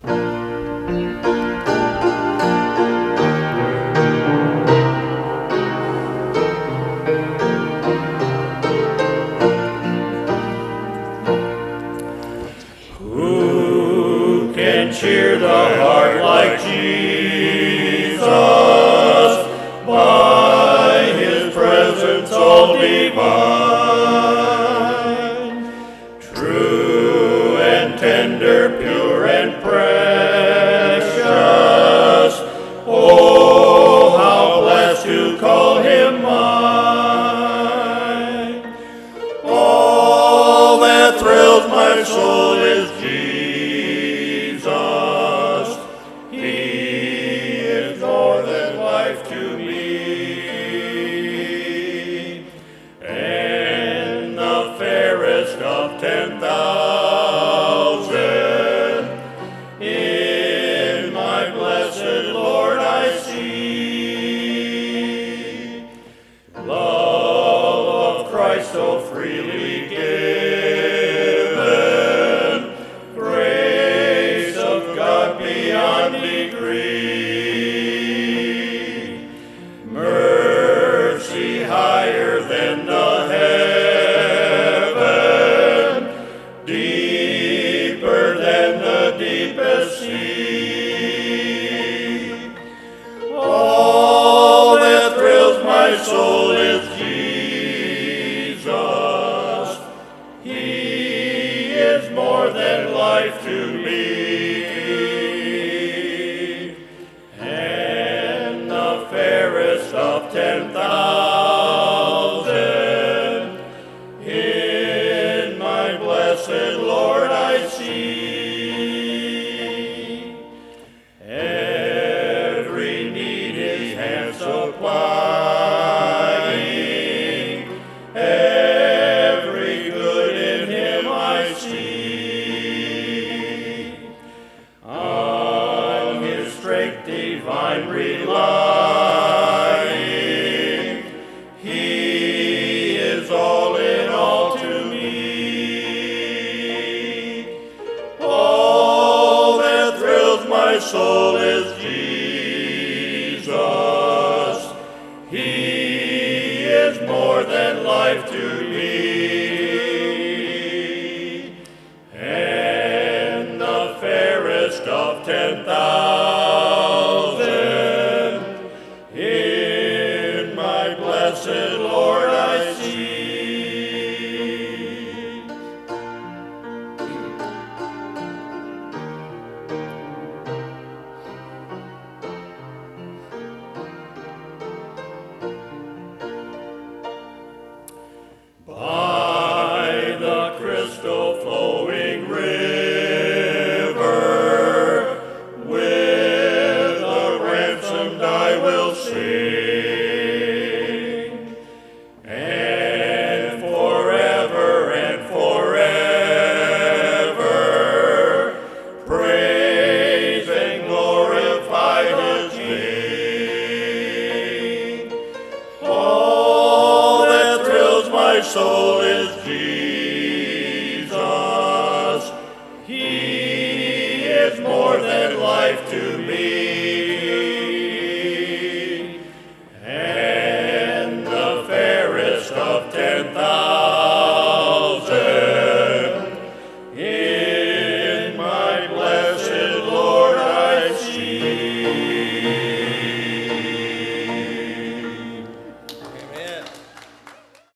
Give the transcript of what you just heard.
Who can cheer the heart like Jesus? By his presence all divine, true and tender, pure and precious. Oh, how blessed to call him mine. All that thrills my soul is Jesus. He is more than life to me, and the fairest of 10,000 in my blessed Lord I see. Love of Christ so freely given, grace of God beyond degree, mercy higher than the heaven, deeper than the deepest sea. All that thrills my soul is Jesus. He is more than life to me, and the fairest of 10,000 in my blessed Lord I see. Every need his hand supplying, every good in him I see. On his strength divine relying, he is all in all to me. All that thrills my soul is Jesus. He is more than life to me, and the fairest of 10,000 in my blessed Lord I see. By the crystal flowing river, with the ransomed I will sing, and forever praise and glorify his name. All that thrills my soul is Jesus. He is more than life to me,